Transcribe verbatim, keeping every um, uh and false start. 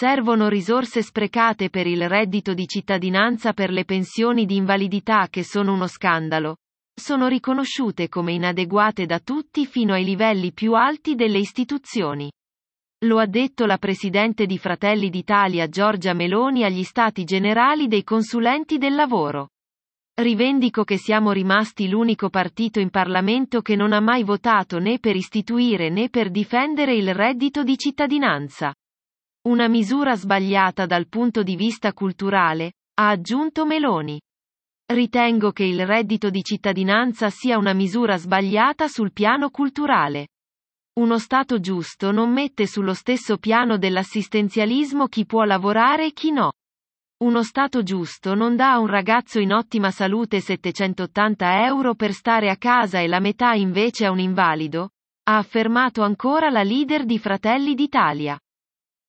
Servono risorse sprecate per il reddito di cittadinanza per le pensioni di invalidità che sono uno scandalo. Sono riconosciute come inadeguate da tutti fino ai livelli più alti delle istituzioni. Lo ha detto la presidente di Fratelli d'Italia Giorgia Meloni agli Stati Generali dei Consulenti del Lavoro. Rivendico che siamo rimasti l'unico partito in Parlamento che non ha mai votato né per istituire né per difendere il reddito di cittadinanza. Una misura sbagliata dal punto di vista culturale, ha aggiunto Meloni. Ritengo che il reddito di cittadinanza sia una misura sbagliata sul piano culturale. Uno Stato giusto non mette sullo stesso piano dell'assistenzialismo chi può lavorare e chi no. Uno Stato giusto non dà a un ragazzo in ottima salute settecentottanta euro per stare a casa e la metà invece a un invalido, ha affermato ancora la leader di Fratelli d'Italia.